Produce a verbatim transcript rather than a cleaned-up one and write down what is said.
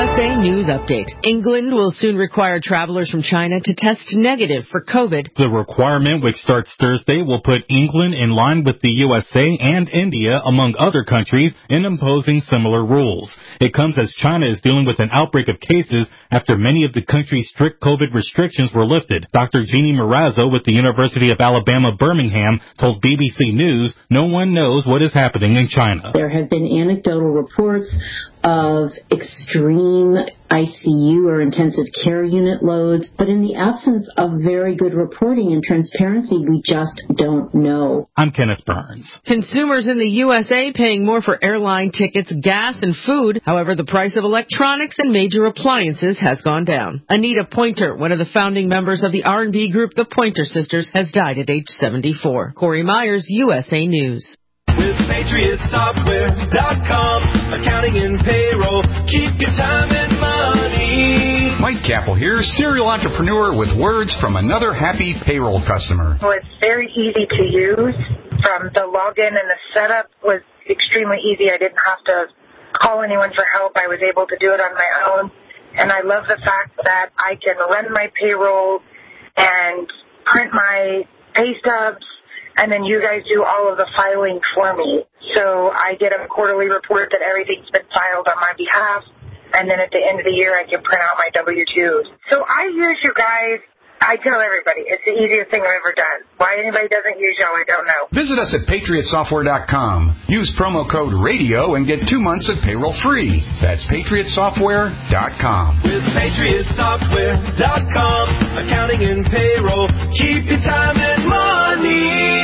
S A News Update. England will soon require travelers from China to test negative for COVID. The requirement, which starts Thursday, will put England in line with the U S A and India, among other countries, in imposing similar rules. It comes as China is dealing with an outbreak of cases after many of the country's strict COVID restrictions were lifted. Doctor Jeannie Marazzo with the University of Alabama, Birmingham, told B B C News no one knows what is happening in China. There have been anecdotal reports of extreme I C U or intensive care unit loads, but in the absence of very good reporting and transparency, we just don't know. I'm Kenneth Burns. Consumers in the U S A paying more for airline tickets, gas, and food. However, the price of electronics and major appliances has gone down. Anita Pointer, one of the founding members of the R and B group The Pointer Sisters, has died at age seventy-four. Corey Myers, U S A News. With Patriot Software dot com, accounting and payroll, keep your time and money. Mike Capel here, serial entrepreneur with words from another happy payroll customer. Well, it's very easy to use. From the login and the setup was extremely easy. I didn't have to call anyone for help. I was able to do it on my own. And I love the fact that I can run my payroll and print my pay stubs, and then you guys do all of the filing for me. So I get a quarterly report that everything's been filed on my behalf, and then at the end of the year I can print out my W two's. So I use you guys. I tell everybody, it's the easiest thing I've ever done. Why anybody doesn't use y'all, I don't know. Visit us at Patriot Software dot com. Use promo code RADIO and get two months of payroll free. That's Patriot Software dot com. With Patriot Software dot com, accounting and payroll, keep your time and money.